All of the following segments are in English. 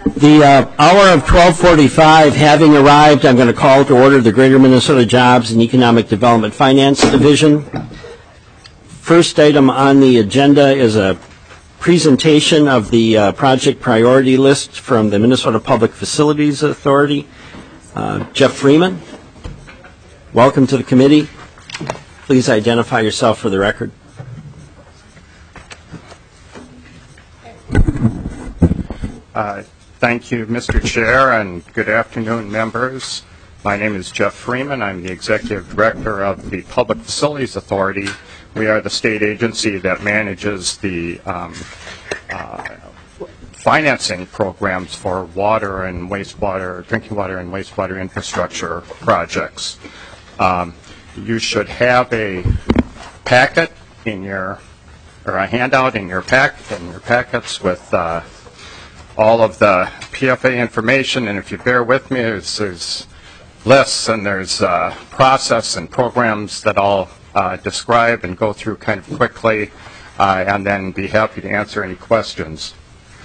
The hour of 12:45 having arrived, I'm going to call to order the Greater Minnesota Jobs and Economic Development Finance Division. First item on the agenda is a presentation of the project priority list from the Minnesota Public Facilities Authority. Jeff Freeman, welcome to the committee. Please identify yourself for the record. Thank you, Mr. Chair, and good afternoon, members. My name is Jeff Freeman. I'm the Executive Director of the Public Facilities Authority. We are the state agency that manages the financing programs for water and wastewater, drinking water and wastewater infrastructure projects. You should have a packet in your, or a handout in your packets with all of the PFA information, and if you bear with me, there's lists and there's process and programs that I'll describe and go through kind of quickly, and then be happy to answer any questions.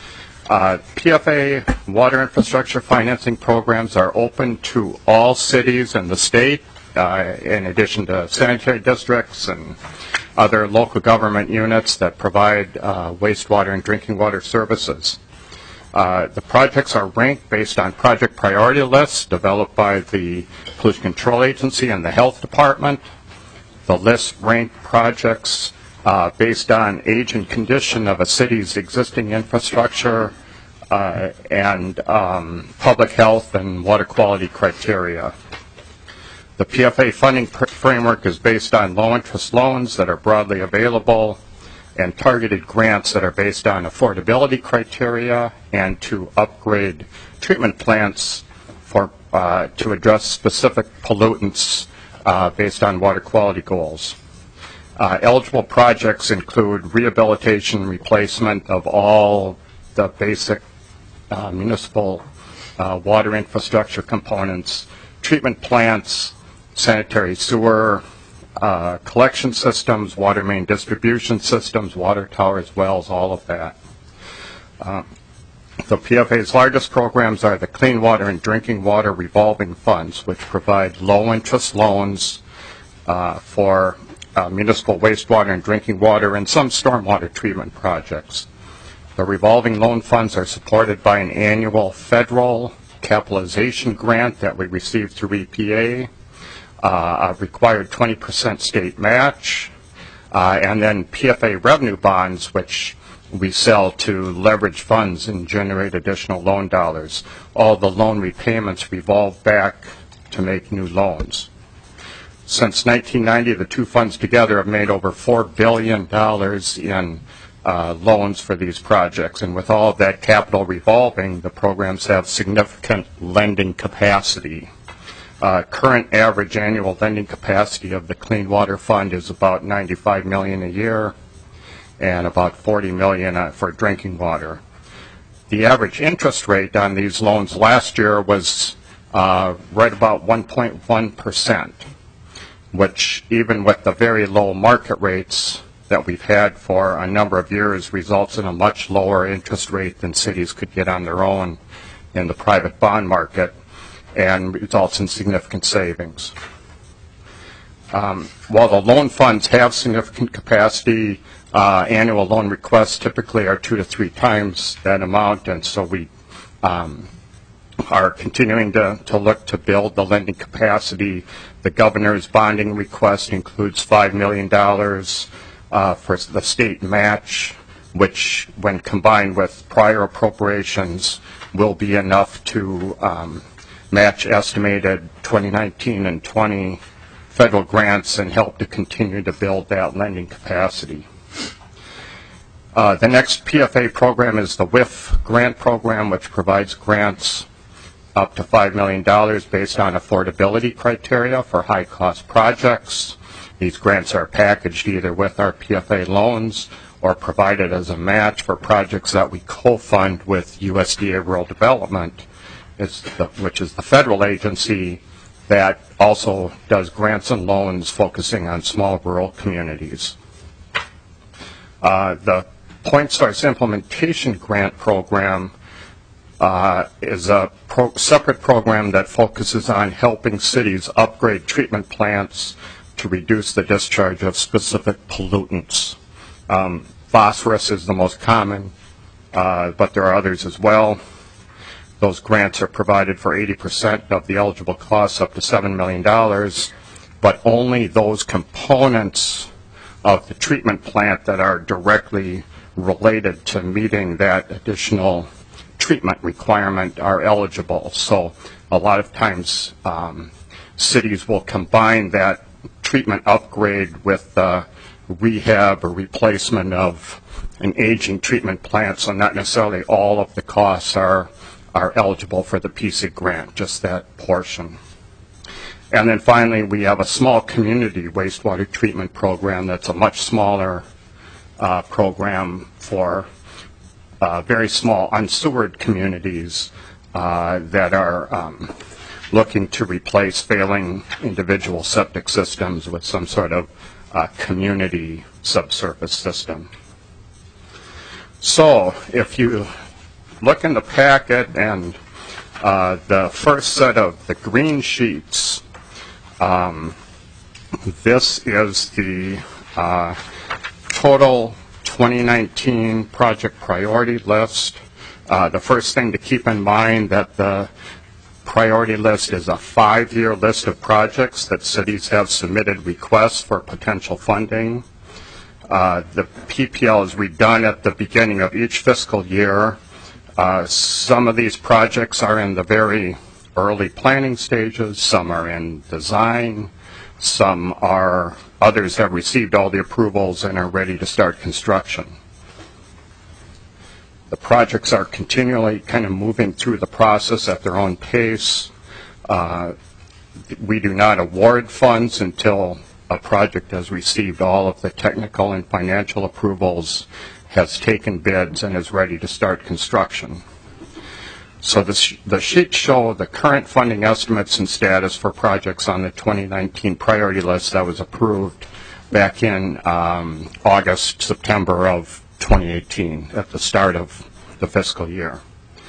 PFA water infrastructure financing programs are open to all cities in the state, in addition to sanitary districts and other local government units that provide wastewater and drinking water services. The projects are ranked based on project priority lists developed by the Pollution Control Agency and the Health Department. The lists rank projects based on age and condition of a city's existing infrastructure and public health and water quality criteria. The PFA funding framework is based on low-interest loans that are broadly available and targeted grants that are based on affordability criteria and to upgrade treatment plants for to address specific pollutants based on water quality goals. Eligible projects include rehabilitation, replacement of all the basic municipal water infrastructure components, treatment plants, sanitary sewer, collection systems, water main distribution systems, water towers, wells, all of that. The PFA's largest programs are the Clean Water and Drinking Water Revolving Funds, which provide low-interest loans for municipal wastewater and drinking water and some stormwater treatment projects. The revolving loan funds are supported by an annual federal capitalization grant that we receive through EPA, a required 20% state match, and then PFA revenue bonds, which we sell to leverage funds and generate additional loan dollars. All the loan repayments revolve back to make new loans. Since 1990, the two funds together have made over $4 billion in loans for these projects, and with all of that capital revolving, the programs have significant lending capacity. Current average annual lending capacity of the Clean Water Fund is about $95 million a year and about $40 million for drinking water. The average interest rate on these loans last year was right about 1.1%, which even with the very low market rates that we've had for a number of years results in a much lower interest rate than cities could get on their own in the private bond market, and results in significant savings. While the loan funds have significant capacity, annual loan requests typically are 2 to 3 times that amount, and so we are continuing to look to build the lending capacity. The governor's bonding request includes $5 million for the state match, which when combined with prior appropriations will be enough to match estimated 2019 and 20 federal grants and help to continue to build that lending capacity. The next PFA program is the WIF grant program, which provides grants up to $5 million based on affordability criteria for high-cost projects. These grants are packaged either with our PFA loans or provided as a match for projects that we co-fund with USDA Rural Development, which is the federal agency that also does grants and loans focusing on small rural communities. The Point Source Implementation Grant Program is a separate program that focuses on helping cities upgrade treatment plants to reduce the discharge of specific pollutants. Phosphorus is the most common, but there are others as well. Those grants are provided for 80% of the eligible costs, up to $7 million, but only those components of the treatment plant that are directly related to meeting that additional treatment requirement are eligible. So a lot of times cities will combine that treatment upgrade with rehab or replacement of an aging treatment plant, so not necessarily all of the costs are eligible for the PSEG grant, just that portion. And then finally, we have a small community wastewater treatment program that's a much smaller program for very small unsewered communities that are looking to replace failing individual septic systems with some sort of community subsurface system. So if you look in the packet and the first set of the green sheets, this is the total 2019 project priority list. The first thing to keep in mind that the priority list is a 5-year list of projects that cities have submitted requests for potential funding. The PPL is redone at the beginning of each fiscal year. Some of these projects are in the very early planning stages, some are in design, others have received all the approvals and are ready to start construction. The projects are continually kind of moving through the process at their own pace. We do not award funds until a project has received all of the technical and financial approvals, has taken bids, and is ready to start construction. So the sheets show the current funding estimates and status for projects on the 2019 priority list that was approved back in August, September of 2018, at the start of the fiscal year.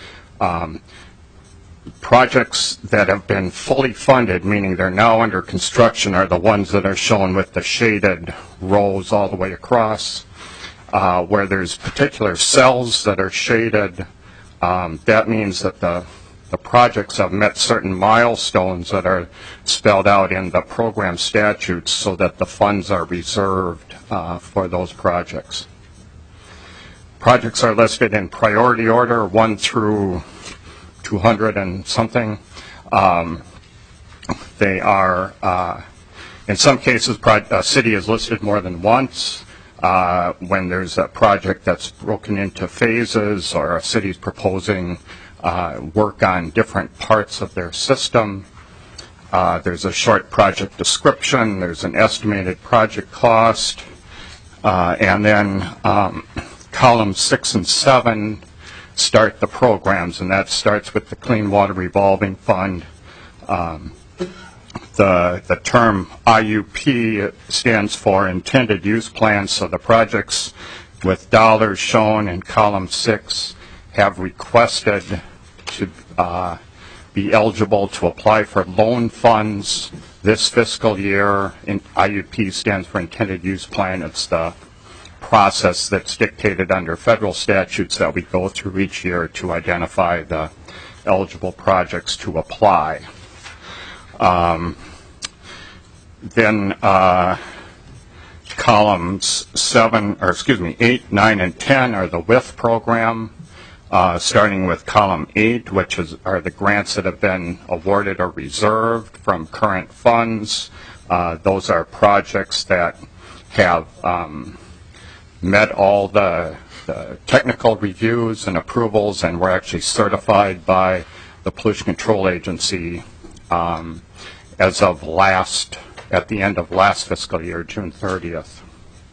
Projects that have been fully funded, meaning they're now under construction, are the ones that are shown with the shaded rows all the way across. Where there's particular cells that are shaded, that means that the projects have met certain milestones that are spelled out in the program statutes so that the funds are reserved for those projects. Projects are listed in priority order, 1 through 200 and something. They are, in some cases, a city is listed more than once. When there's a project that's broken into phases, or a city's proposing work on different parts of their system. There's a short project description, there's an estimated project cost, and then columns 6 and 7 start the programs, and that starts with the Clean Water Revolving Fund. The term IUP stands for Intended Use Plan, so the projects with dollars shown in column 6 have requested to be eligible to apply for loan funds this fiscal year. IUP stands for Intended Use Plan. It's the process that's dictated under federal statutes that we go through each year to identify the eligible projects to apply. Then columns 8, 9, and 10 are the WIF program, starting with column 8, which are the grants that have been awarded or reserved from current funds. Those are projects that have met all the technical reviews and approvals and were actually certified by the Pollution Control Agency as of at the end of last fiscal year, June 30th.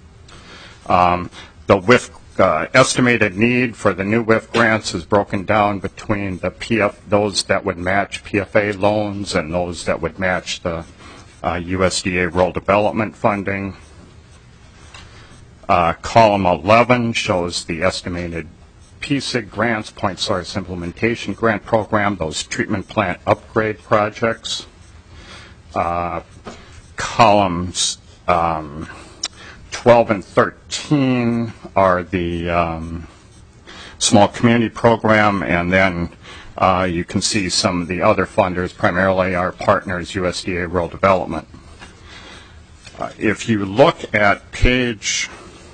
The WIF estimated need for the new WIF grants is broken down between those that would match PFA loans and those that would match the USDA rural development funding. Column 11 shows the estimated PSIG grants, Point Source Implementation Grant Program, those treatment plant upgrade projects. Columns 12 and 13 are the small community program, and then you can see some of the other funders, primarily our partners, USDA Rural Development. If you look at page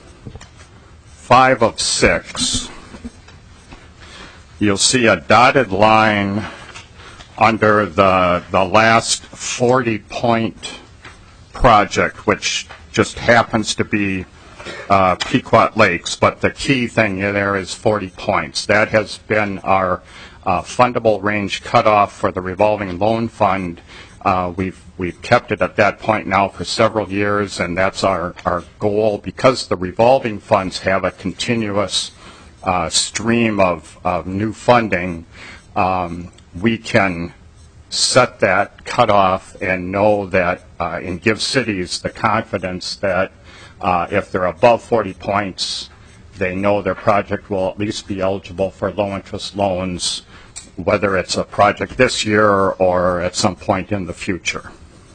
5 of 6, you'll see a dotted line under the last 40-point project, which just happens to be Pequot Lakes, but the key thing there is 40 points. That has been our fundable range cutoff for the revolving loan fund. We've kept it at that point now for several years, and that's our goal. Because the revolving funds have a continuous stream of new funding, we can set that cutoff and know that and give cities the confidence that if they're above 40 points, they know their project will at least be eligible for low-interest loans, whether it's a project this year or at some point in the future.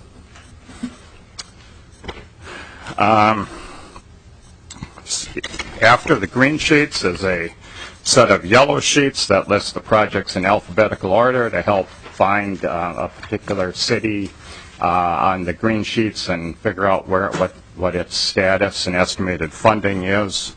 After the green sheets is a set of yellow sheets that list the projects in alphabetical order to help find a particular city on the green sheets and figure out what its status and estimated funding is.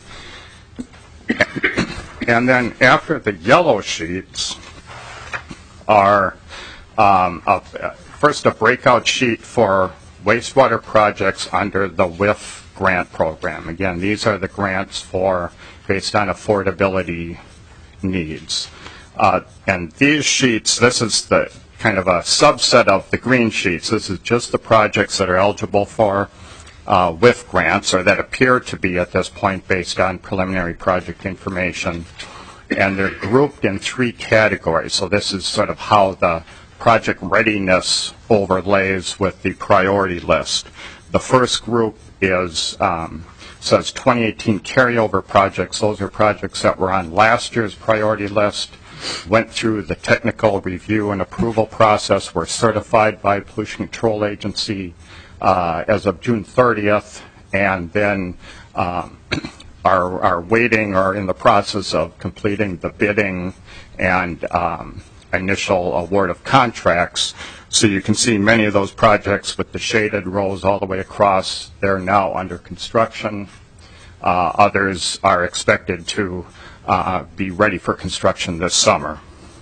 And then after the yellow sheets are first a breakout sheet for wastewater projects under the WIF grant program. Again, these are the grants based on affordability needs. And these sheets, this is the kind of a subset of the green sheets. This is just the projects that are eligible for WIF grants, or that appear to be at this point based on preliminary project information. And they're grouped in 3 categories. So this is sort of how the project readiness overlays with the priority list. The first group is says 2018 carryover projects. Those are projects that were on last year's priority list, went through the technical review and approval process, were certified by Pollution Control Agency as of June 30th, and then are waiting or in the process of completing the bidding and initial award of contracts. So you can see many of those projects with the shaded rows all the way across. They're now under construction. Others are expected to be ready for construction this summer.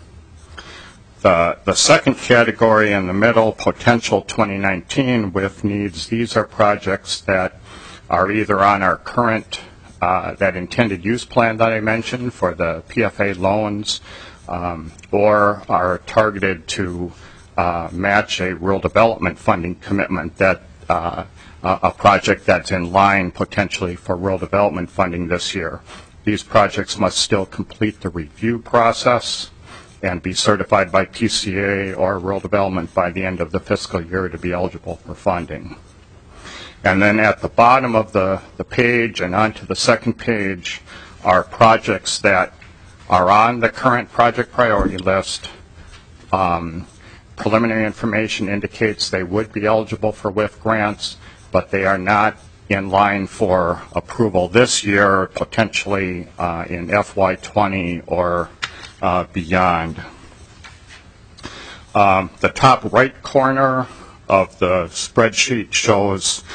The second category in the middle, potential 2019 WIF needs, these are projects that are either on our current that intended use plan that I mentioned for the PFA loans, or are targeted to match a rural development funding commitment, that a project that's in line potentially for rural development funding this year. These projects must still complete the review process and be certified by PCA or rural development by the end of the fiscal year to be eligible for funding. And then at the bottom of the page and onto the second page are projects that are on the current project priority list. Preliminary information indicates they would be eligible for WIF grants, but they are not in line for approval this year, potentially in FY20 or beyond. The top right corner of the spreadsheet shows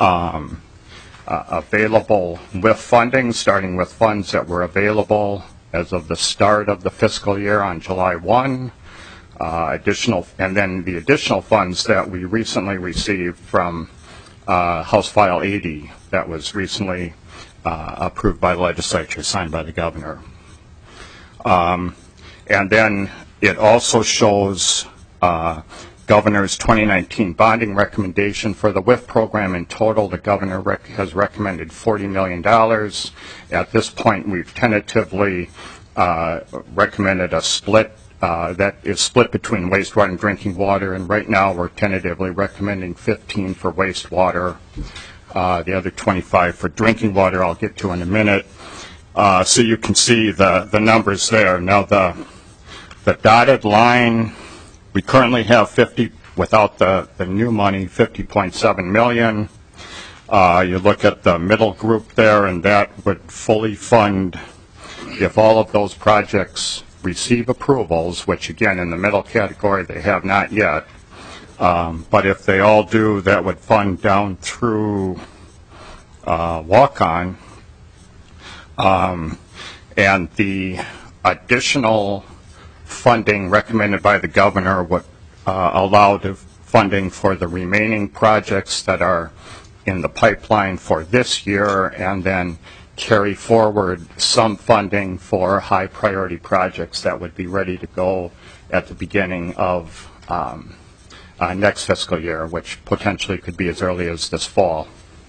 available WIF funding, starting with funds that were available as of the start of the fiscal year on July 1. And then the additional funds that we recently received from House File 80 that was recently approved by the legislature, signed by the governor. And then it also shows governor's 2019 bonding recommendation for the WIF program. In total, the governor has recommended $40 million. At this point, we've tentatively recommended a split that is split between wastewater and drinking water, and right now we're tentatively recommending 15 for wastewater, the other 25 for drinking water I'll get to in a minute. So you can see the numbers there. Now the dotted line, we currently have 50, without the new money, 50.7 million. You look at the middle group there, and that would fully fund if all of those projects receive approvals, which again in the middle category they have not yet. But if they all do, that would fund down through walk-on. And the additional funding recommended by the governor would allow the funding for the remaining projects that are in the pipeline for this year, and then carry forward some funding for high priority projects that would be ready to go at the beginning of next fiscal year, which potentially could be as early as this fall.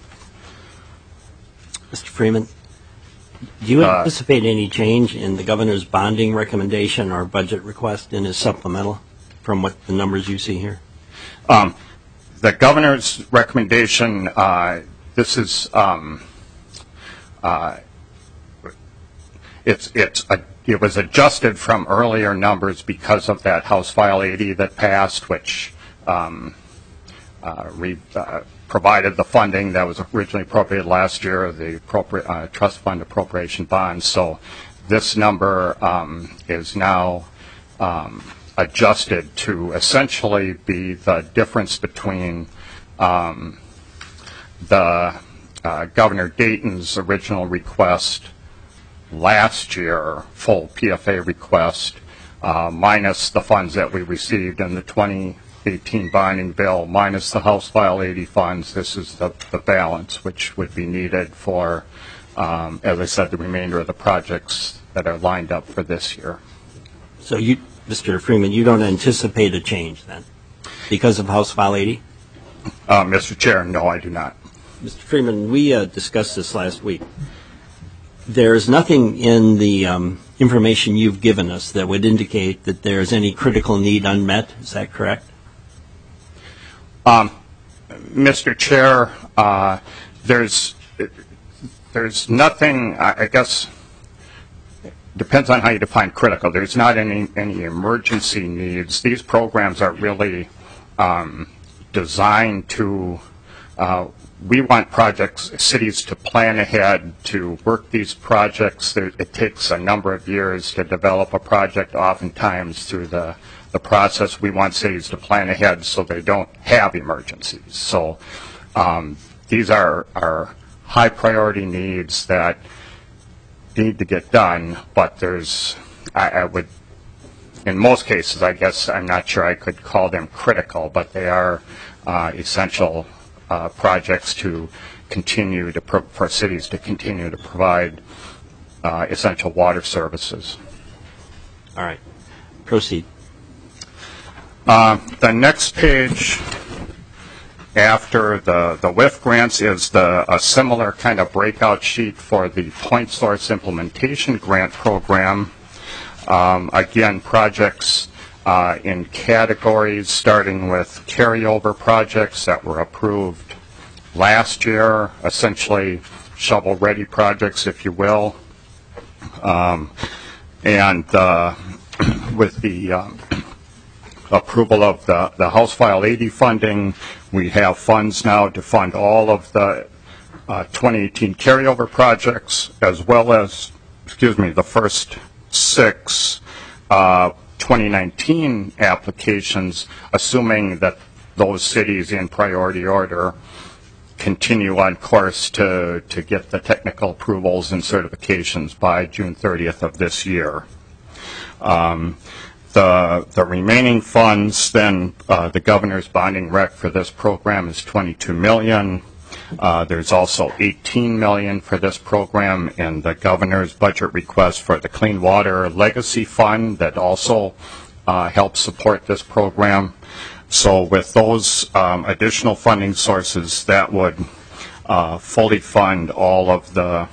Mr. Freeman, do you anticipate any change in the governor's bonding recommendation or budget request in his supplemental from what the numbers you see here? The governor's recommendation, this is it was adjusted from earlier numbers because of that House File 80 that passed, which provided the funding that was originally appropriated last year, the trust fund appropriation bonds. So this number is now adjusted to essentially be the difference between the Governor Dayton's original request last year, full PFA request, minus the funds that we received in the 2018 bonding bill, minus the House File 80 funds. This is the balance which would be needed for, as I said, the remainder of the projects that are lined up for this year. So you, Mr. Freeman, you don't anticipate a change then because of House File 80? Mr. Chair, no, I do not. Mr. Freeman, we discussed this last week. There's nothing in the information you've given us that would indicate that there's any critical need unmet. Is that correct? Mr. Chair, there's nothing, I guess, depends on how you define critical. There's not any emergency needs. These programs are really designed to, we want cities to plan ahead to work these projects. It takes a number of years to develop a project, oftentimes through the process. We want cities to plan ahead so they don't have emergencies. So these are high priority needs that need to get done, but I would, in most cases, I guess, I'm not sure I could call them critical, but they are essential projects to continue for cities to continue to provide essential water services. All right. Proceed. The next page after the WIF grants is a similar kind of breakout sheet for the Point Source Implementation Grant Program. Again, projects in categories starting with carryover projects that were approved last year, essentially shovel-ready projects, if you will. And with the approval of the House File 80 funding, we have funds now to fund all of the 2018 carryover projects, as well as, the first 6 2019 applications, assuming that those cities in priority order continue on course to get the technical approvals and certifications by June 30th of this year. The remaining funds, then, the governor's bonding rec for this program is $22 million. There's also $18 million for this program in the governor's budget request for the Clean Water Legacy Fund that also helps support this program. So with those additional funding sources, that would fully fund all of the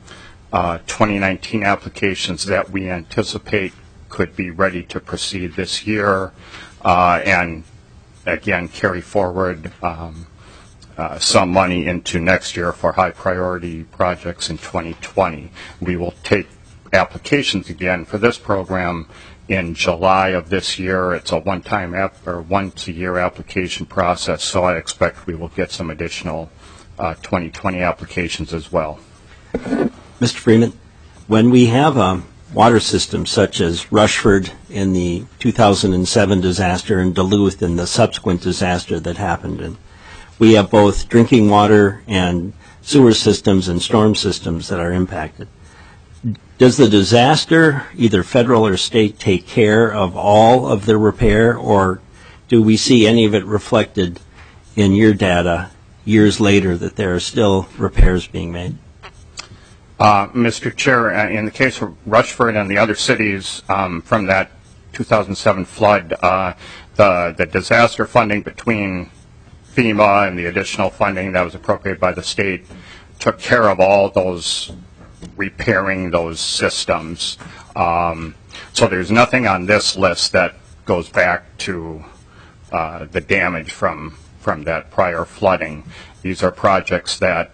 2019 applications that we anticipate could be ready to proceed this year, and again carry forward some money into next year for high priority projects in 2020. We will take applications again for this program in July of this year. It's a one-time or once-a-year application process, so I expect we will get some additional 2020 applications as well. Mr. Freeman, when we have a water system such as Rushford in the 2007 disaster and Duluth in the subsequent disaster that happened, and we have both drinking water and sewer systems and storm systems that are impacted. Does the disaster, either federal or state, take care of all of the repair, or do we see any of it reflected in your data years later that there are still repairs being made? Mr. Chair, in the case of Rushford and the other cities from that 2007 flood, the disaster funding between FEMA and the additional funding that was appropriated by the state took care of all those repairing those systems. So there's nothing on this list that goes back to the damage from that prior flooding. These are projects that,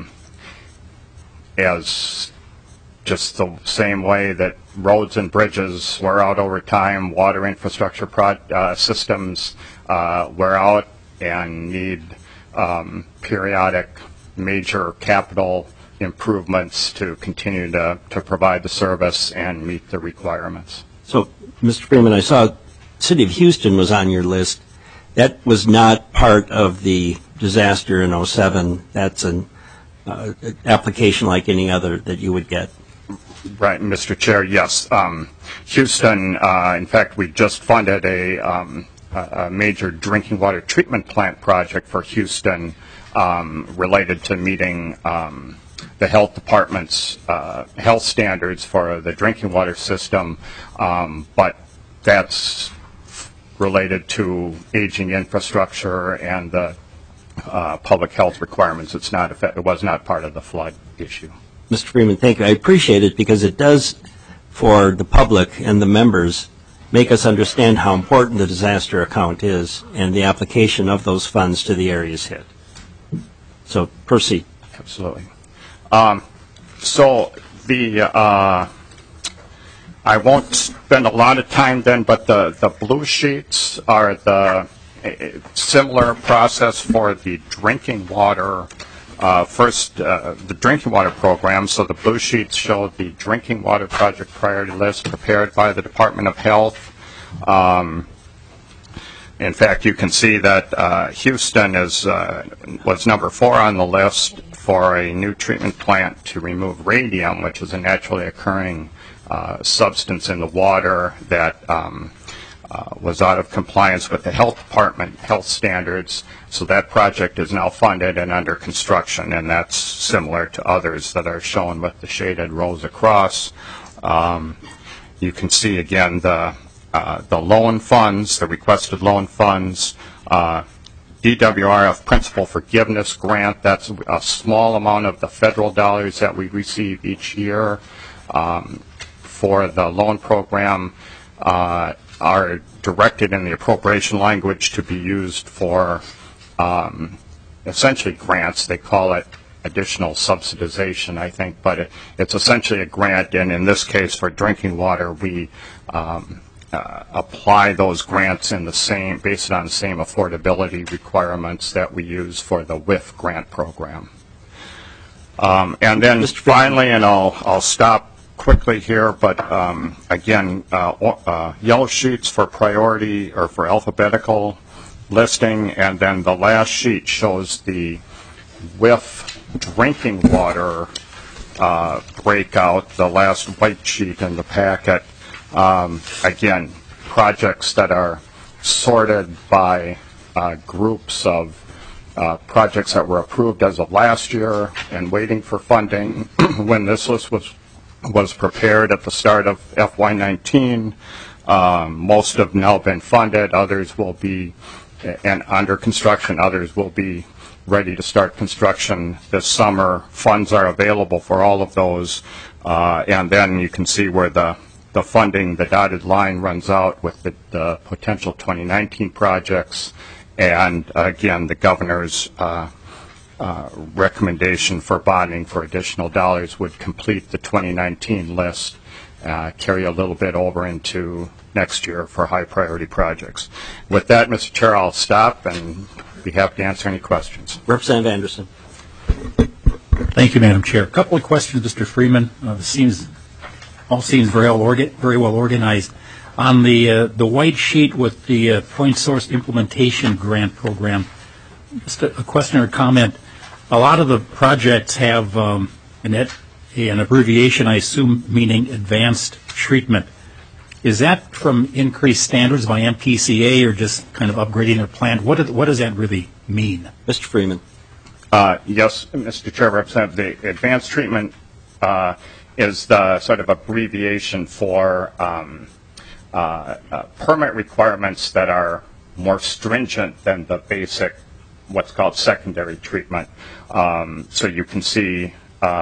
as just the same way that roads and bridges wear out over time, water infrastructure systems wear out and need periodic major capital improvements to continue to provide the service and meet the requirements. So, Mr. Freeman, I saw the City of Houston was on your list. That was not part of the disaster in 2007. That's an application like any other that you would get. Right, Mr. Chair, yes. Houston, in fact, we just funded a major drinking water treatment plant project for Houston related to meeting the health department's health standards for the drinking water system, but that's related to aging infrastructure and the public health requirements. It was not part of the flood issue. Mr. Freeman, thank you. I appreciate it because it does, for the public and the members, make us understand how important the disaster account is and the application of those funds to the areas hit. So proceed. Absolutely. So I won't spend a lot of time then, but the blue sheets are the similar process for the drinking water. First, the drinking water program. So the blue sheets show the drinking water project priority list prepared by the Department of Health. In fact, you can see that Houston was number 4 on the list for a new treatment plant to remove radium, which is a naturally occurring substance in the water that was out of compliance with the health department health standards. So that project is now funded and under construction, and that's similar to others that are shown with the shaded rows across. You can see again the loan funds, the requested loan funds, DWRF Principal Forgiveness Grant. That's a small amount of the federal dollars that we receive each year for the loan program are directed in the appropriation language to be used for essentially grants. They call it additional subsidization, I think, but it's essentially a grant, and in this case for drinking water, we apply those grants based on the same affordability requirements that we use for the WIF grant program. And then finally, and I'll stop quickly here, but again, yellow sheets for priority or for alphabetical listing, and then the last sheet shows the WIF drinking water breakout, the last white sheet in the packet. Again, projects that are sorted by groups of projects that were approved as of last year and waiting for funding when this list was prepared at the start of FY19. Most have now been funded. Others will be under construction. Others will be ready to start construction this summer. Funds are available for all of those. And then you can see where the funding, the dotted line runs out with the potential 2019 projects. And again, the governor's recommendation for bonding for additional dollars would complete the 2019 list, carry a little bit over into next year for high priority projects. With that, Mr. Chair, I'll stop and be happy to answer any questions. Representative Anderson. Thank you, Madam Chair. A couple of questions, Mr. Freeman. All seems very well organized. On the white sheet with the Point Source Implementation Grant Program, just a question or comment. A lot of the projects have an abbreviation, I assume, meaning advanced treatment. Is that from increased standards by MPCA or just kind of upgrading their plant? What does that really mean? Mr. Freeman. Yes, Mr. Chair, Representative, the advanced treatment is the sort of abbreviation for permit requirements that are more stringent than the basic, what's called secondary treatment. So you can see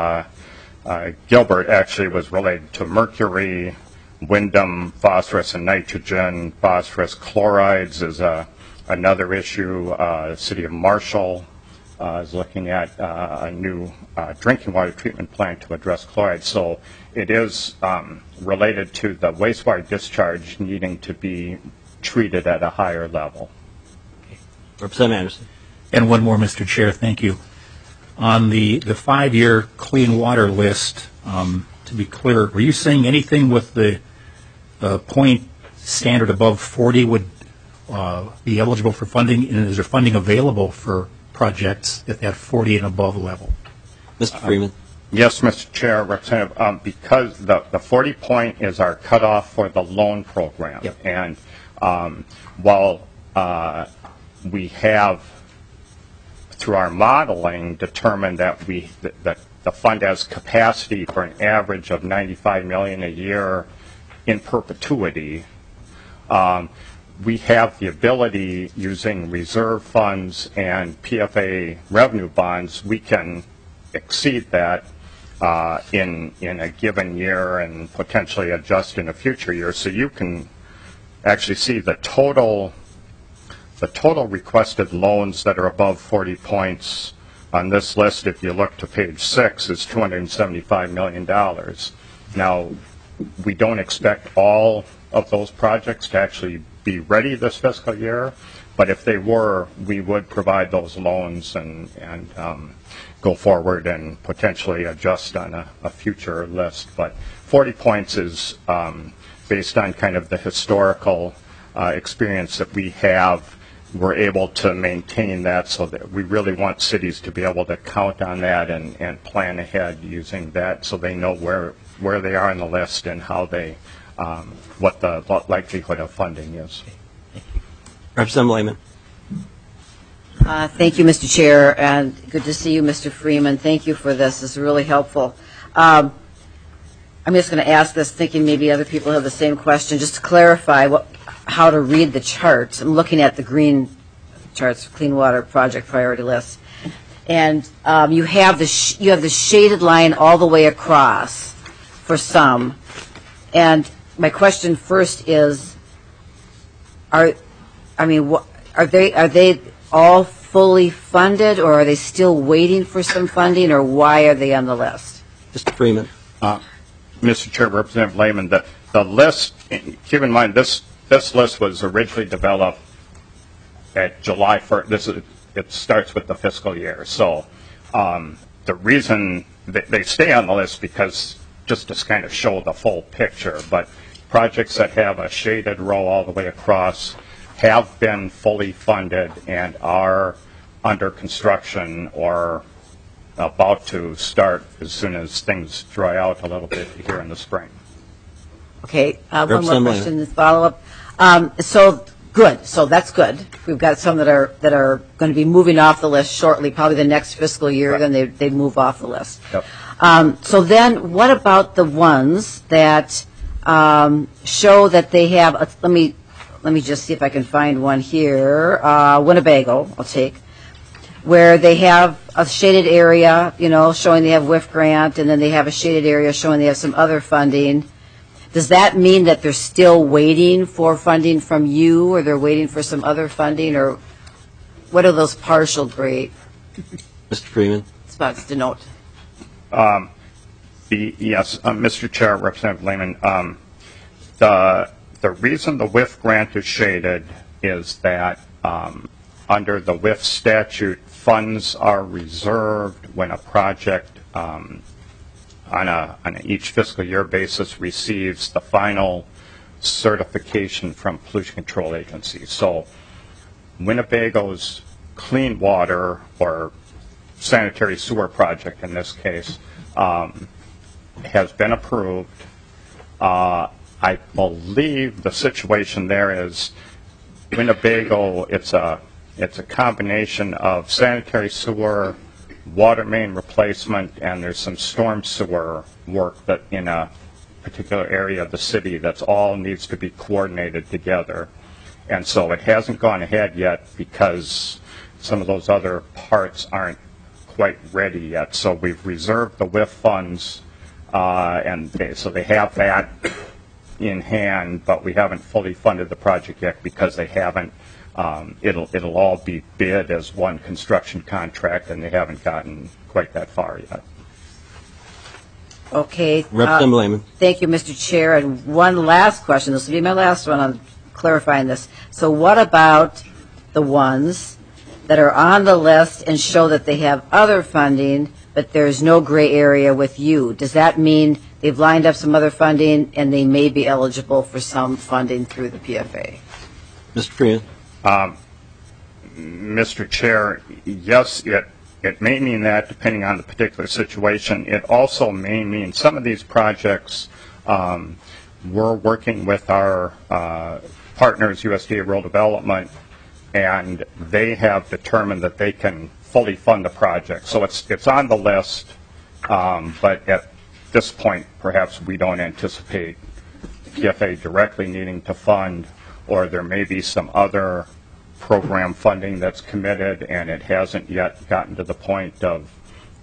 Gilbert actually was related to mercury, Wyndham, phosphorus and nitrogen. Phosphorus chlorides is another issue. The City of Marshall is looking at a new drinking water treatment plant to address chloride. So it is related to the wastewater discharge needing to be treated at a higher level. Representative Anderson. And one more, Mr. Chair, thank you. On the 5-year clean water list, to be clear, were you saying anything with the point standard above 40 would be eligible for funding, and is there funding available for projects at that 40 and above level? Mr. Freeman. Yes, Mr. Chair, Representative, because the 40 point is our cutoff for the loan program. Yep. And while we have, through our modeling, determined that that the fund has capacity for an average of $95 million a year in perpetuity, we have the ability, using reserve funds and PFA revenue bonds, we can exceed that in a given year and potentially adjust in a future year. So you can actually see the total requested loans that are above 40 points on this list, if you look to page 6, is $275 million. Now, we don't expect all of those projects to actually be ready this fiscal year, but if they were, we would provide those loans and go forward and potentially adjust on a future list. But 40 points is based on kind of the historical experience that we have. We're able to maintain that, so that we really want cities to be able to count on that and plan ahead using that, so they know where they are on the list and how they what the likelihood of funding is. Representative Lehman. Thank you, Mr. Chair, and good to see you, Mr. Freeman. Thank you for this. This is really helpful. I'm just going to ask this, thinking maybe other people have the same question, just to clarify how to read the charts. I'm looking at the green charts, Clean Water Project Priority List, and you have the shaded line all the way across for some. And my question first is, are they all fully funded, or are they still waiting for some funding, or why are they on the list? Mr. Freeman. Mr. Chair, Representative Lehman, the list, keep in mind this list was originally developed at July 1st. It starts with the fiscal year. So the reason they stay on the list, because just to kind of show the full picture, but projects that have a shaded row all the way across have been fully funded and are under construction or about to start as soon as things dry out a little bit here in the spring. Okay, one more question to follow up. So good, so that's good. We've got some that are going to be moving off the list shortly, probably the next fiscal year. Right. Then they move off the list. Yep. So then, what about the ones that show that they have? Let me just see if I can find one here. Winnebago, I'll take, where they have a shaded area, showing they have WIF grant, and then they have a shaded area showing they have some other funding. Does that mean that they're still waiting for funding from you, or they're waiting for some other funding, or what are those partial grade? Mr. Freeman. Spots denote. Yes, Mr. Chair, Representative Lehman. The reason the WIF grant is shaded is that under the WIF statute, funds are reserved when a project on each fiscal year basis receives the final certification from Pollution Control Agency. So Winnebago's clean water or sanitary sewer project in this case has been approved. I believe the situation there is Winnebago, it's a combination of sanitary sewer, water main replacement, and there's some storm sewer work that in a particular area of the city that's all needs to be coordinated together. And so it hasn't gone ahead yet because some of those other parts aren't quite ready yet. So we've reserved the WIF funds, so they have that in hand, but we haven't fully funded the project yet because they haven't. It'll all be bid as one construction contract, and they haven't gotten quite that far yet. Okay. Representative Lehman. Thank you, Mr. Chair. And one last question. This will be my last one on clarifying this. So what about the ones that are on the list and show that they have other funding, but there's no gray area with you? Does that mean they've lined up some other funding and they may be eligible for some funding through the PFA? Mr. Freeman. Mr. Chair, yes, it may mean that depending on the particular situation. It also may mean some of these projects, we're working with our partners, USDA Rural Development, and they have determined that they can fully fund the project. So it's on the list, but at this point, perhaps we don't anticipate PFA directly needing to fund, or there may be some other program funding that's committed and it hasn't yet gotten to the point of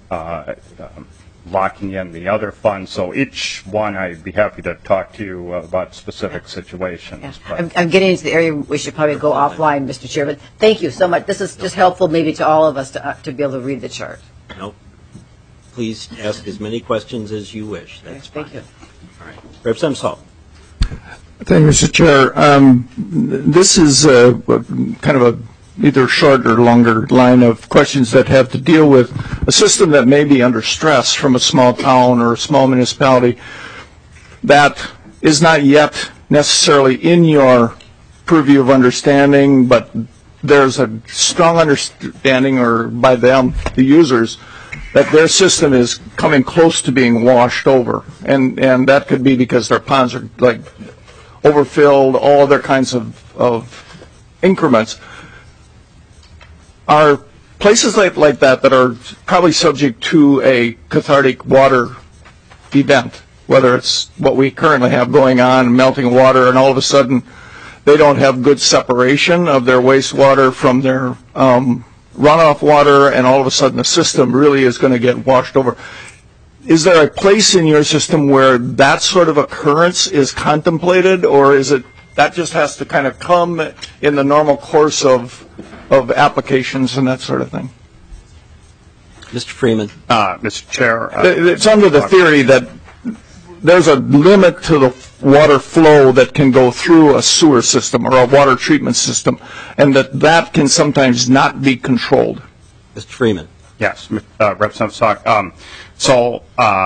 locking in the other funds. So each one, I'd be happy to talk to you about specific situations. Yeah. I'm getting into the area we should probably go offline, Mr. Chair, but thank you so much. This is just helpful maybe to all of us to be able to read the chart. Nope. Please ask as many questions as you wish. That's Thank you. All right. Representative Saul. Thank you, Mr. Chair. This is kind of a either short or longer line of questions that have to deal with a system that may be under stress from a small town or a small municipality that is not yet necessarily in your purview of understanding, but there's a strong understanding, or by them, the users, that their system is coming close to being washed over. And that could be because their ponds are like overfilled, all other kinds of increments. Are places like that are probably subject to a cathartic water event, whether it's what we currently have going on, melting water, and all of a sudden they don't have good separation of their wastewater from their runoff water, and all of a sudden the system really is going to get washed over. Is there a place in your system where that sort of occurrence is contemplated, or is it that just has to kind of come in the normal course of applications and that sort of thing? Mr. Freeman. Mr. Chair. It's under the theory that there's a limit to the water flow that can go through a sewer system or a water treatment system, and that can sometimes not be controlled. Mr. Freeman. Yes, Representative Stock.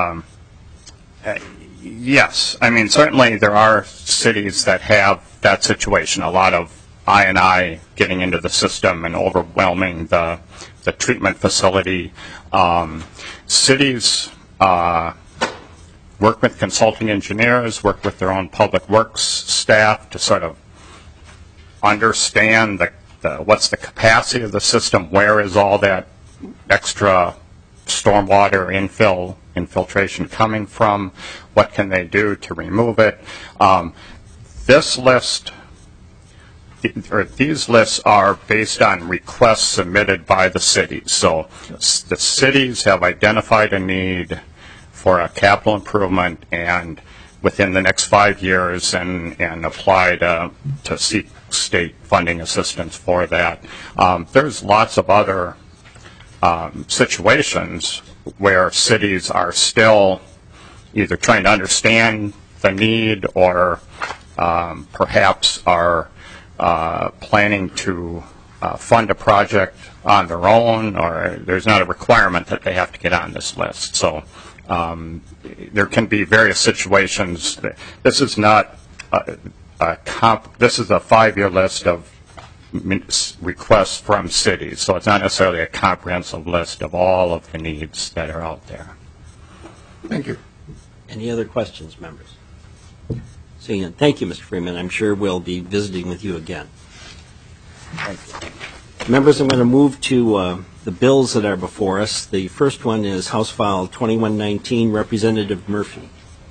Yes, I mean, certainly there are cities that have that situation, a lot of I&I getting into the system and overwhelming the treatment facility. Cities work with consulting engineers, work with their own public works staff to sort of understand what's the capacity of the system, where is all that extra stormwater infiltration coming from, what can they do to remove it. This list, or these lists are based on requests submitted by the cities. So the cities have identified a need for a capital improvement and within the next 5 years and apply to seek state funding assistance for that. There's lots of other situations where cities are still either trying to understand the need or perhaps are planning to fund a project on their own, or there's not a requirement that they have to get on this list. So there can be various situations. This is not this is a 5-year list of requests from cities, so it's not necessarily a comprehensive list of all of the needs that are out there. Thank you. Any other questions, members? Seeing none. Thank you, Mr. Freeman. I'm sure we'll be visiting with you again. Thank you. Members, I'm going to move to the bills that are before us. The first one is House File 2119, Representative Murphy.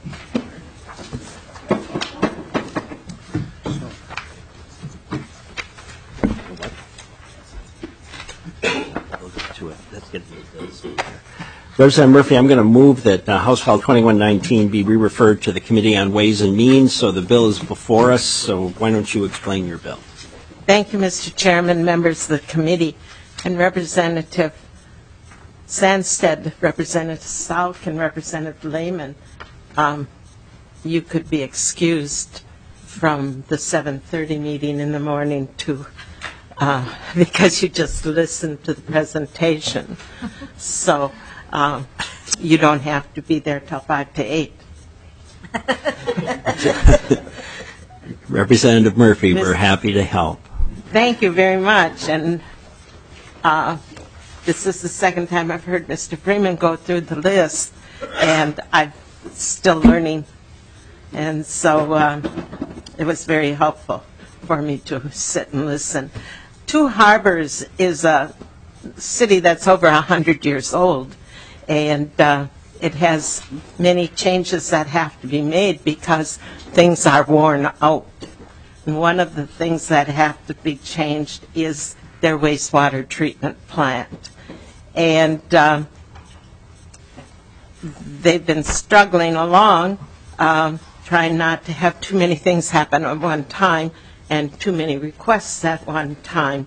Representative Murphy, I'm going to move that House File 2119 be re-referred to the Committee on Ways and Means. So the bill is before us, so why don't you explain your bill? Thank you, Mr. Chairman, members of the committee, and Representative Sandstead, Representative Salk, and Representative Lehman. You could be excused from the 7:30 meeting in the morning to because you just listened to the presentation. So you don't have to be there till 5 to 8. Representative Murphy, we're happy to help. Thank you very much. And this is the second time I've heard Mr. Freeman go through the list, and I'm still learning. And so it was very helpful for me to sit and listen. Two Harbors is a city that's over 100 years old, and it has many changes that have to be made because things are worn out. And one of the things that have to be changed is their wastewater treatment plant. And they've been struggling along, trying not to have too many things happen at one time and too many requests at one time.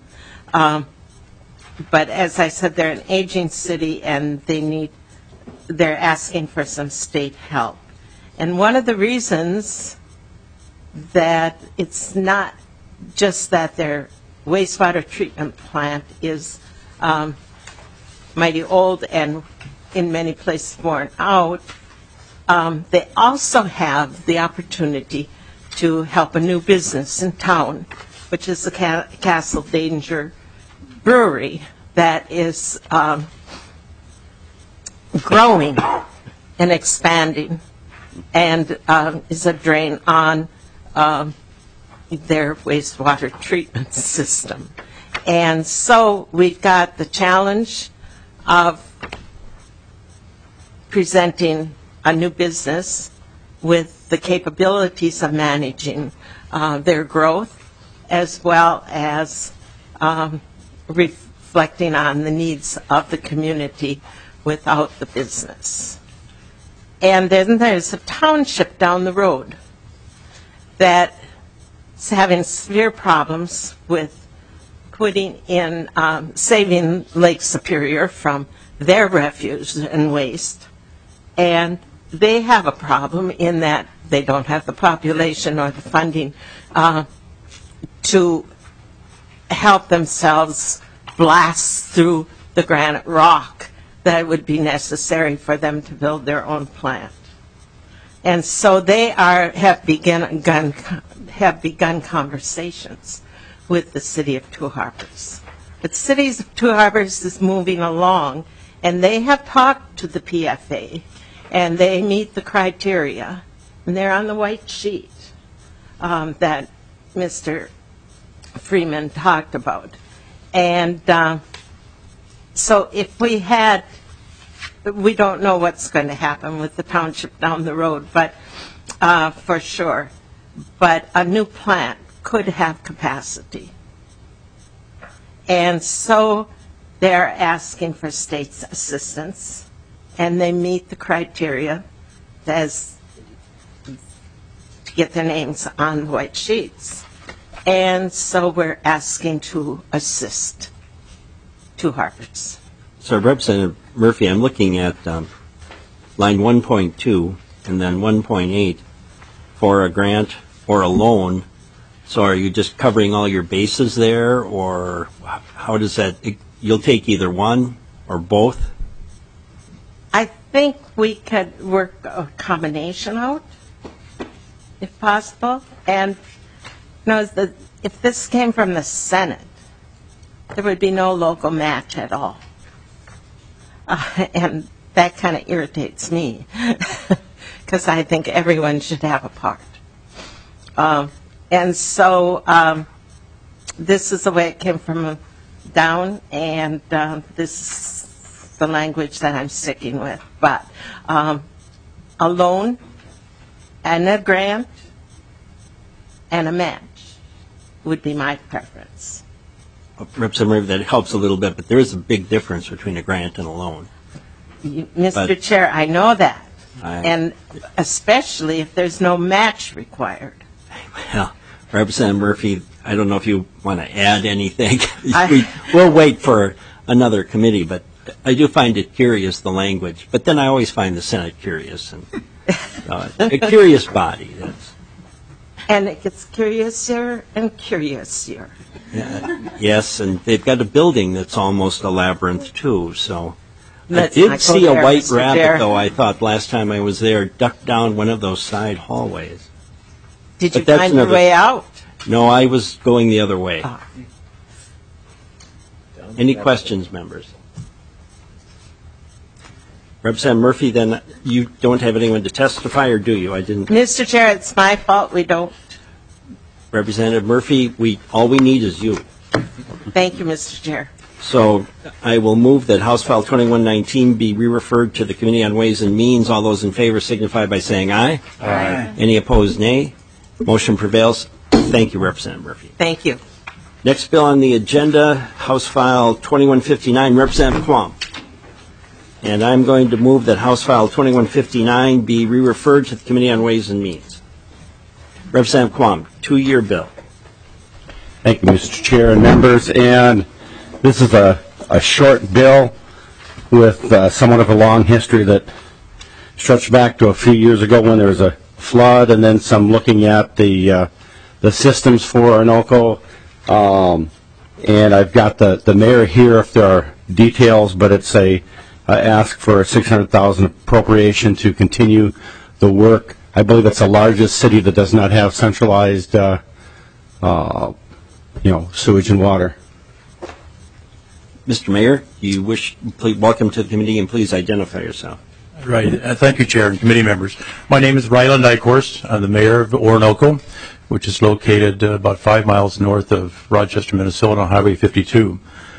But as I said, they're an aging city, and they're asking for some state help. And one of the reasons that it's not just that their wastewater treatment plant is mighty old and in many places worn out, they also have the opportunity to help a new business in town, which is the Castle Danger Brewery that is growing and expanding and is a drain on their wastewater treatment system. And so we've got the challenge of presenting a new business with the capabilities of managing their growth, as well as reflecting on the needs of the community without the business. And then there's a township down the road that's having severe problems with putting in, saving Lake Superior from their refuse and waste. And they have a problem in that they don't have the population or the funding to help themselves blast through the granite rock that would be necessary for them to build their own plant. And so they have begun conversations with the City of Two Harbors. The City of Two Harbors is moving along, and they have talked to the PFA, and they meet the criteria, and they're on the white sheet that Mr. Freeman talked about. And so if we don't know what's going to happen with the township down the road, but for sure. But a new plant could have capacity. And so they're asking for state assistance, and they meet the criteria as to get their names on white sheets. And so we're asking to assist Two Harbors. So, Representative Murphy, I'm looking at line 1.2 and then 1.8 for a grant or a loan. So are you just covering all your bases there, or how does that, you'll take either one or both? I think we could work a combination out, if possible. And if this came from the Senate, there would be no local match at all. And that kind of irritates me, because I think everyone should have a part. And so this is the way it came from down, and this is the language that I'm sticking with. But a loan and a grant and a match would be my preference. Representative Murphy, that helps a little bit, but there is a big difference between a grant and a loan. Mr. Chair, I know that, and especially if there's no match required. Well, Representative Murphy, I don't know if you want to add anything. We'll wait for another committee, but I do find it curious, the language. But then I always find the Senate curious, and a curious body. And it gets curiouser and curiouser. Yes, and they've got a building that's almost a labyrinth, too, so. Let's I did see a white Mr. rabbit, Chair. though, I thought last time I was there, ducked down one of those side hallways. Did you But that's find your another- way out? No, I was going the other way. Ah. Any questions, members? Representative Murphy, then you don't have anyone to testify, or do you? I didn't. Mr. Chair, it's my fault we don't. Representative Murphy, all we need is you. Thank you, Mr. Chair. So I will move that House File 2119 be re-referred to the Committee on Ways and Means. All those in favor signify by saying aye. Aye. Any opposed, nay. Motion prevails. Thank you, Representative Murphy. Thank you. Next bill on the agenda, House File 2159, Representative Quam. And I'm going to move that House File 2159 be re-referred to the Committee on Ways and Means. Representative Quam, 2-year bill. Thank you, Mr. Chair and members. And this is a short bill with somewhat of a long history that stretched back to a few years ago when there was a flood, and then some looking at the systems for Orinoco. And I've got the mayor here if there are details, but it's a ask for a $600,000 appropriation to continue the work. I believe it's the largest city that does not have centralized, sewage and water. Mr. Mayor, please welcome to the committee, and please identify yourself. Right. Thank you, Chair and committee members. My name is Ryland Nyquist. I'm the mayor of Orinoco, which is located about 5 miles north of Rochester, Minnesota, on Highway 52.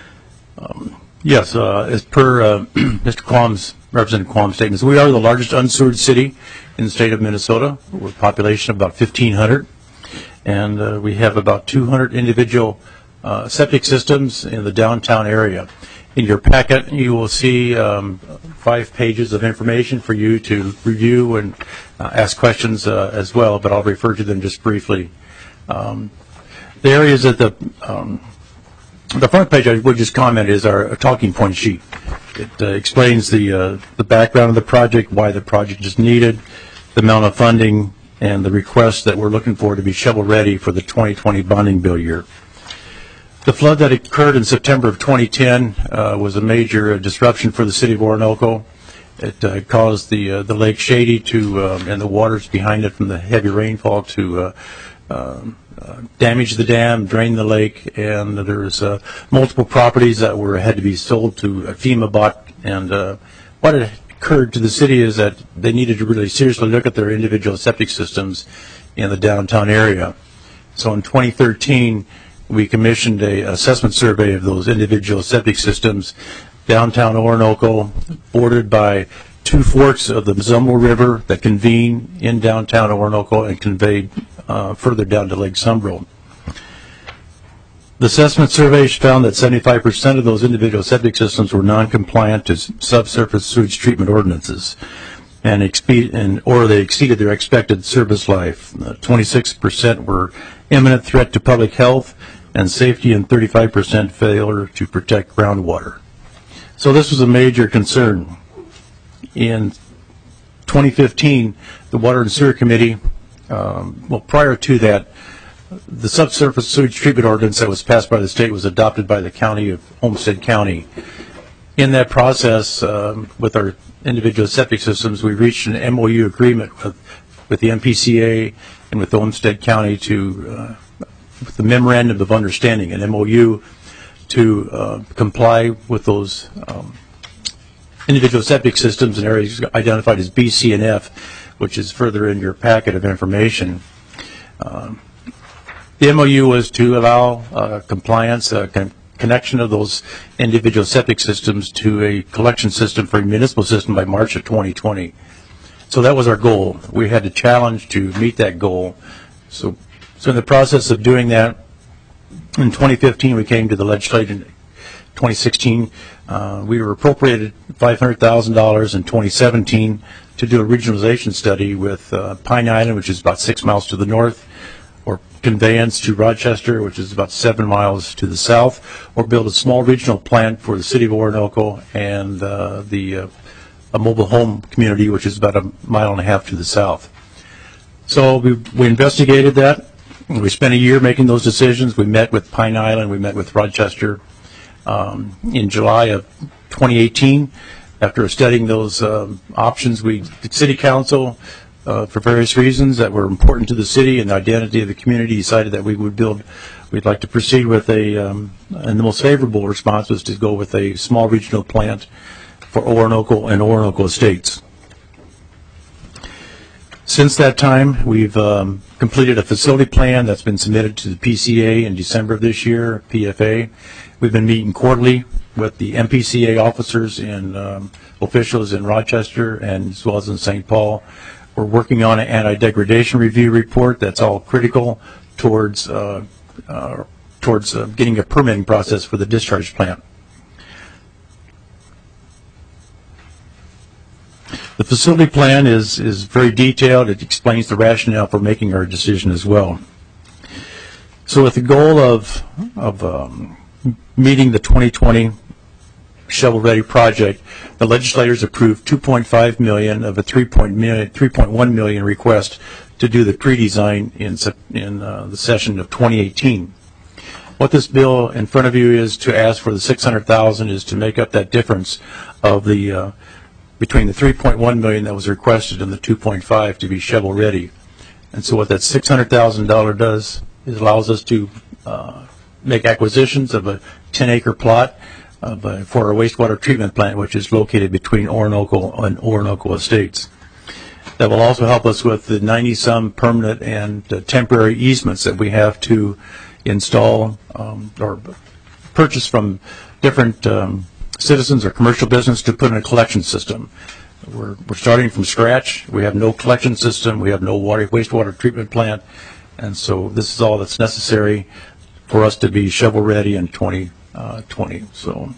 Yes, as per Mr. Quam's, Representative Quam's statements, we are the largest unsewered city in the state of Minnesota, with a population of about 1,500, and we have about 200 individual septic systems in the downtown area. In your packet, you will see 5 pages of information for you to review and ask questions as well, but I'll refer to them just briefly. The areas at the front page I would just comment is our talking point sheet. It explains the background of the project, why the project is needed, the amount of funding, and the requests that we're looking for to be shovel-ready for the 2020 bonding bill year. The flood that occurred in September of 2010 was a major disruption for the city of Orinoco. It caused the Lake Shady and the waters behind it from the heavy rainfall to damage the dam, drain the lake, and there's multiple properties that had to be sold to FEMA bought. And what had occurred to the city is that they needed to really seriously look at their individual septic systems in the downtown area. So in 2013, we commissioned an assessment survey of those individual septic systems. Downtown Orinoco, bordered by 2 forks of the Mzumbo River that convene in downtown Orinoco and conveyed further down to Lake Sumbro. The assessment survey found that 75% of those individual septic systems were non-compliant to subsurface sewage treatment ordinances, or they exceeded their expected service life. 26% were imminent threat to public health and safety, and 35% failure to protect groundwater. So this was a major concern. In 2015, the Water and Sewer Committee, prior to that, the subsurface sewage treatment ordinance that was passed by the state was adopted by the county of Olmsted County. In that process, with our individual septic systems, we reached an MOU agreement with the MPCA and with Olmsted County with the Memorandum of Understanding, an MOU to comply with those individual septic systems in areas identified as B, C, and F, which is further in your packet of information. The MOU was to allow compliance, connection of those individual septic systems to a collection system for a municipal system by March of 2020. So that was our goal. We had to challenge to meet that goal. So in the process of doing that, in 2015 we came to the legislature. In 2016 we were appropriated $500,000 in 2017 to do a regionalization study with Pine Island, which is about 6 miles to the north, or conveyance to Rochester, which is about 7 miles to the south, or build a small regional plant for the city of Orinoco and a mobile home community, which is about 1.5 miles to the south. So we investigated that. We spent a year making those decisions. We met with Pine Island. We met with Rochester in July of 2018. After studying those options, the City Council, for various reasons that were important to the city and the identity of the community, decided that we'd like to proceed with and the most favorable response was to go with a small regional plant for Orinoco and Orinoco Estates. Since that time, we've completed a facility plan that's been submitted to the PCA in December of this year, PFA. We've been meeting quarterly with the MPCA officers and officials in Rochester and as well as in St. Paul. We're working on an anti-degradation review report that's all critical towards getting a permitting process for the discharge plant. The facility plan is very detailed. It explains the rationale for making our decision as well. So with the goal of meeting the 2020 shovel-ready project, the legislators approved $2.5 million of a $3.1 million request to do the pre-design in the session of 2018. What this bill in front of you is to ask for the $600,000 is to make up that difference of the between the $3.1 million that was requested and the $2.5 to be shovel-ready. And so what that $600,000 does is allows us to make acquisitions of a 10-acre plot for a wastewater treatment plant, which is located between Orinoco and Orinoco Estates. That will also help us with the 90-some permanent and temporary easements that we have to install or purchase from different citizens or commercial business to put in a collection system. We're starting from scratch. We have no collection system. We have no wastewater treatment plant. And so this is all that's necessary for us to be shovel-ready in 2020. So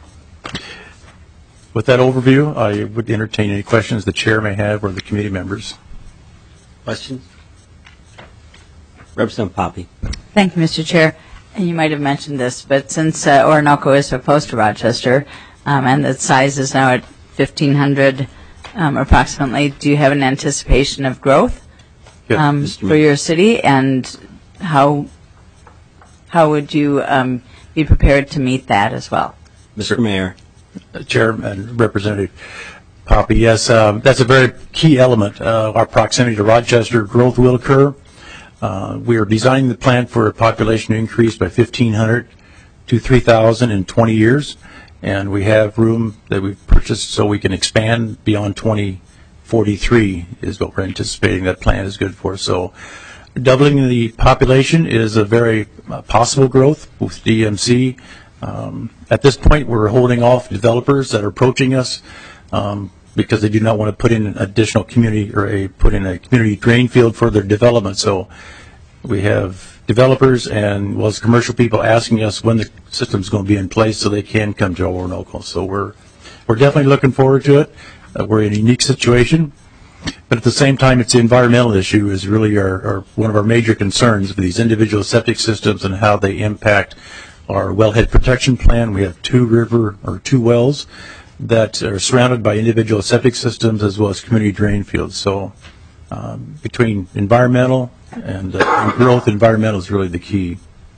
with that overview, I would entertain any questions the chair may have or the committee members. Questions? Representative Poppe. Thank you, Mr. Chair. And you might have mentioned this, but since Orinoco is so close to Rochester and the size is now at 1,500 approximately, do you have an anticipation of growth for your city, and how would you be prepared to meet that as well? Mr. Mayor. Chair and Representative Poppe, yes, that's a very key element. Our proximity to Rochester, growth will occur. We are designing the plant for a population increase by 1,500 to 3,000 in 20 years, and we have room that we've purchased so we can expand beyond 2043 is what we're anticipating that plan is good for. So doubling the population is a very possible growth with DMC. At this point, we're holding off developers that are approaching us because they do not want to put in an additional community or put in a community drain field for their development. So we have developers and well as commercial people asking us when the system's going to be in place so they can come to Orinoco. So we're definitely looking forward to it. We're in a unique situation, but at the same time, it's the environmental issue is really one of our major concerns for these individual septic systems and how they impact our wellhead protection plan. We have two wells that are surrounded by individual septic systems as well as community drain fields. So between environmental and growth, environmental is really the key.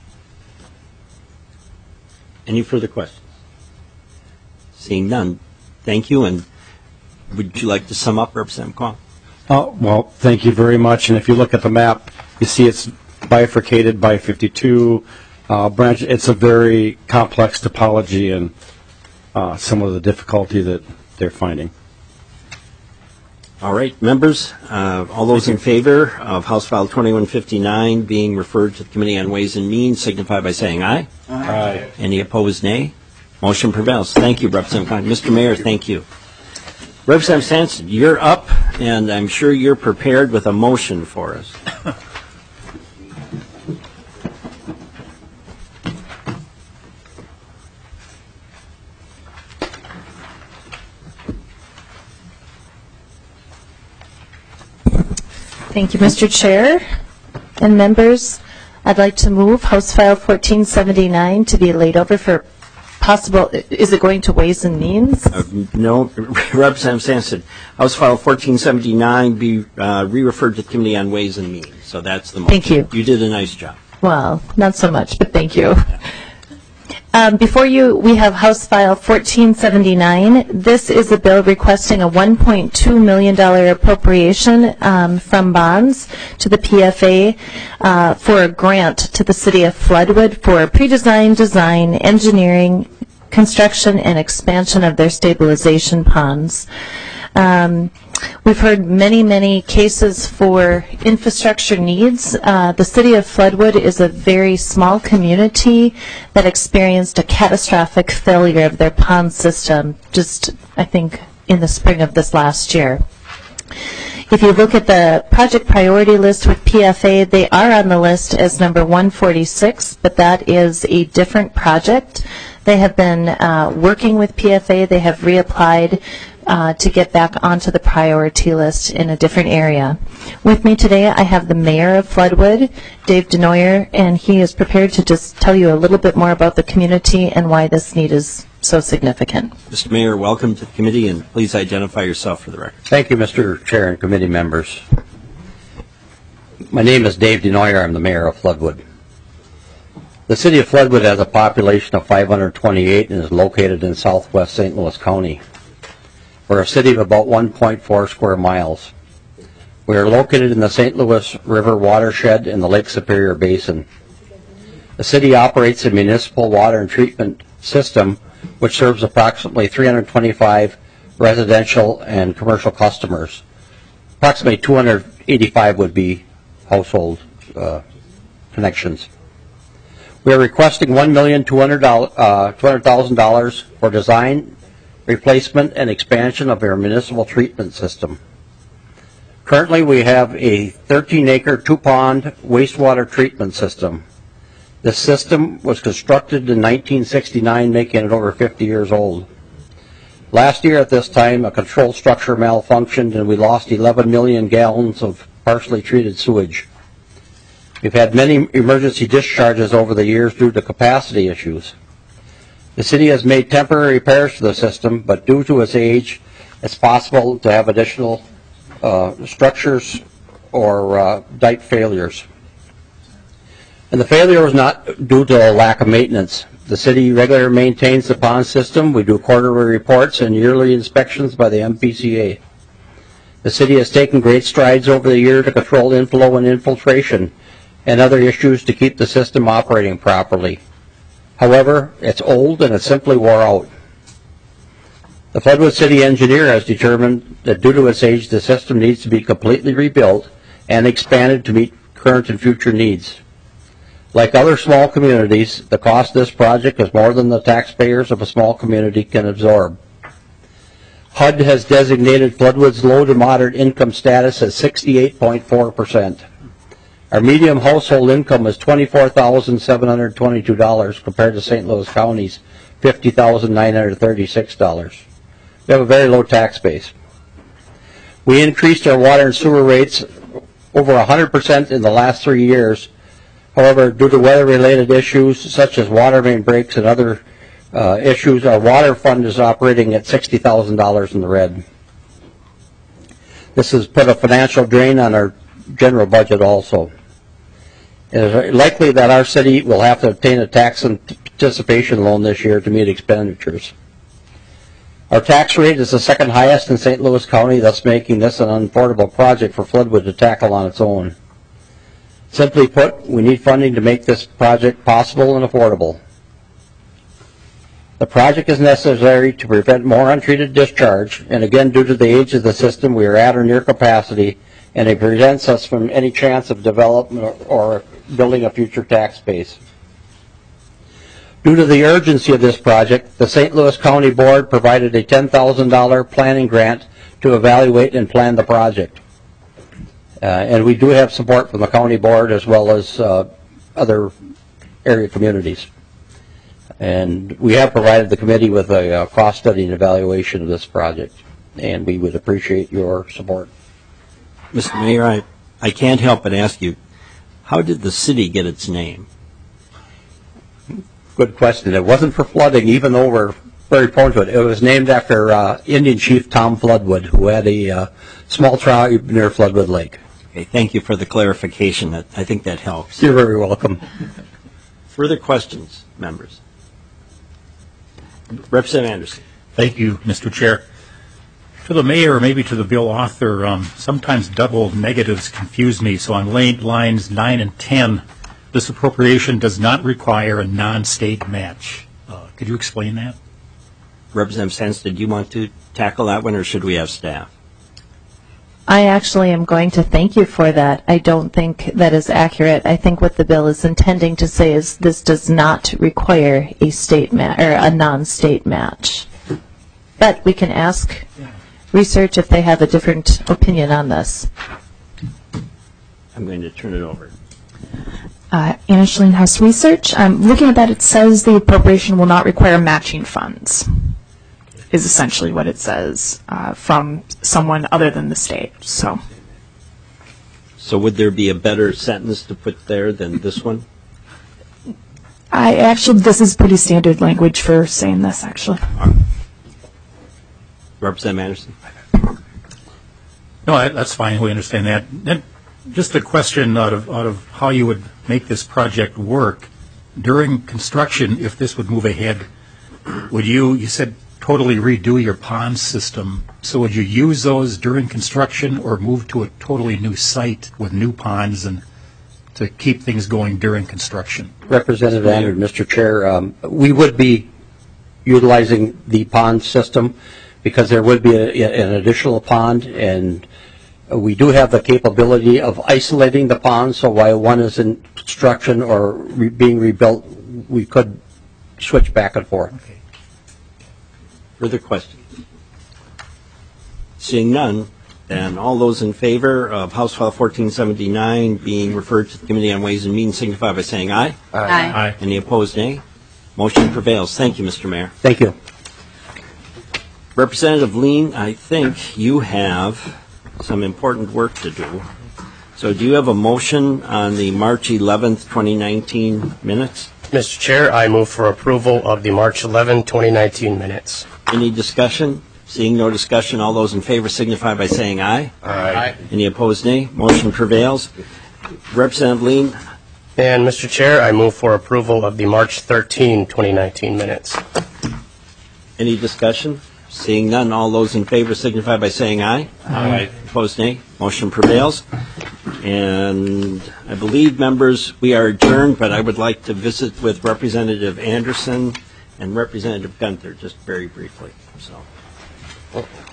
Any further questions? Seeing none, thank you. And would you like to sum up, Representative Kwong? Well, thank you very much. And if you look at the map, you see it's bifurcated by 52 branch. It's a very complex topology and some of the difficulty that they're finding. All right, members, all those in favor of House File 2159 being referred to the Committee on Ways and Means signify by saying aye. Aye. Any opposed, nay? Motion prevails. Thank you, Representative Kwong. Mr. Mayor, thank you. Representative Sampson, you're up, and I'm sure you're prepared with a motion for us. Thank you, Mr. Chair and members. I'd like to move House File 1479 to be laid over for possible, is it going to Ways and Means? No, Representative Sampson, House File 1479 be re-referred to the Committee on Ways and Means. So that's the motion. Thank you. You did a nice job. Well, not so much, but thank you. Before you, we have House File 1479. This is a bill requesting a $1.2 million appropriation from bonds to the PFA for a grant to the City of Floodwood for pre-design, design, engineering, construction, and expansion of their stabilization ponds. We've heard many cases for infrastructure needs. The City of Floodwood is a very small community that experienced a catastrophic failure of their pond system just, I think, in the spring of this last year. If you look at the project priority list with PFA, they are on the list as number 146, but that is a different project. They have been working with PFA. They have reapplied to get back onto the priority list in a different area. With me today, I have the Mayor of Floodwood, Dave Denoyer, and he is prepared to just tell you a little bit more about the community and why this need is so significant. Mr. Mayor, welcome to the committee, and please identify yourself for the record. Thank you, Mr. Chair and committee members. My name is Dave Denoyer. I'm the Mayor of Floodwood. The City of Floodwood has a population of 528 and is located in southwest St. Louis County. We're a city of about 1.4 square miles. We are located in the St. Louis River watershed in the Lake Superior Basin. The city operates a municipal water and treatment system which serves approximately 325 residential and commercial customers. Approximately 285 would be household connections. We are requesting $1,200,000 for design, replacement, and expansion of our municipal treatment system. Currently, we have a 13-acre, two-pond wastewater treatment system. This system was constructed in 1969, making it over 50 years old. Last year at this time, a control structure malfunctioned and we lost 11 million gallons of partially treated sewage. We've had many emergency discharges over the years due to capacity issues. The city has made temporary repairs to the system, but due to its age, it's possible to have additional structures or dike failures. And the failure was not due to a lack of maintenance. The city regularly maintains the pond system. We do quarterly reports and yearly inspections by the MPCA. The city has taken great strides over the year to control inflow and infiltration and other issues to keep the system operating properly. However, it's old and it's simply wore out. The Floodwood City Engineer has determined that due to its age, the system needs to be completely rebuilt and expanded to meet current and future needs. Like other small communities, the cost of this project is more than the taxpayers of a small community can absorb. HUD has designated Floodwood's low to moderate income status as 68.4%. Our median household income is $24,722 compared to St. Louis County's $50,936. We have a very low tax base. We increased our water and sewer rates over 100% in the last 3 years. However, due to weather-related issues such as water main breaks and other issues, our water fund is operating at $60,000 in the red. This has put a financial drain on our general budget also. It is likely that our city will have to obtain a tax anticipation loan this year to meet expenditures. Our tax rate is the second highest in St. Louis County, thus making this an unaffordable project for Floodwood to tackle on its own. Simply put, we need funding to make this project possible and affordable. The project is necessary to prevent more untreated discharge, and again, due to the age of the system, we are at or near capacity, and it prevents us from any chance of development or building a future tax base. Due to the urgency of this project, the St. Louis County Board provided a $10,000 planning grant to evaluate and plan the project. And we do have support from the County Board as well as other area communities. And we have provided the committee with a cost study and evaluation of this project, and we would appreciate your support. Mr. Mayor, I can't help but ask you, how did the city get its name? Good question. It wasn't for flooding, even though we're very prone to it. It was named after Indian Chief Tom Floodwood, who had a small tribe near Floodwood Lake. Okay, thank you for the clarification. I think that helps. You're very welcome. Further questions, members? Representative Anderson. Thank you, Mr. Chair. To the mayor, or maybe to the bill author, sometimes double negatives confuse me. So on lines 9 and 10, this appropriation does not require a non-state match. Could you explain that? Representative Sands, did you want to tackle that one, or should we have staff? I actually am going to thank you for that. I don't think that is accurate. I think what the bill is intending to say is this does not require a state or a non-state match. But we can ask research if they have a different opinion on this. I'm going to turn it over. Anna Schleen, House Research. Looking at that, it says the appropriation will not require matching funds, is essentially what it says, from someone other than the state. So would there be a better sentence to put there than this one? This is pretty standard language for saying this, actually. Representative Anderson. No, that's fine. We understand that. And just a question out of how you would make this project work. During construction, if this would move ahead, would you said totally redo your pond system, so would you use those during construction or move to a totally new site with new ponds and to keep things going during construction? Representative Andrew, Mr. Chair, we would be utilizing the pond system because there would be an additional pond, and we do have the capability of isolating the pond, so while one is in construction or being rebuilt, we could switch back and forth. Okay. Further questions? Seeing none, then all those in favor of House File 1479 being referred to the Committee on Ways and Means signify by saying aye. Aye. Aye. Any opposed, nay? Motion prevails. Thank you, Mr. Mayor. Thank you. Representative Lean, I think you have some important work to do. So do you have a motion on the March 11th, 2019 minutes? Mr. Chair, I move for approval of the March 11, 2019 minutes. Any discussion? Seeing no discussion, all those in favor signify by saying aye. Aye. Any opposed, nay? Motion prevails. Representative Lean. And Mr. Chair, I move for approval of the March 13, 2019 minutes. Any discussion? Seeing none, all those in favor signify by saying aye. Aye. Opposed, nay. Motion prevails. And I believe, members, we are adjourned, but I would like to visit with Representative Anderson and Representative Gunther just very briefly. So.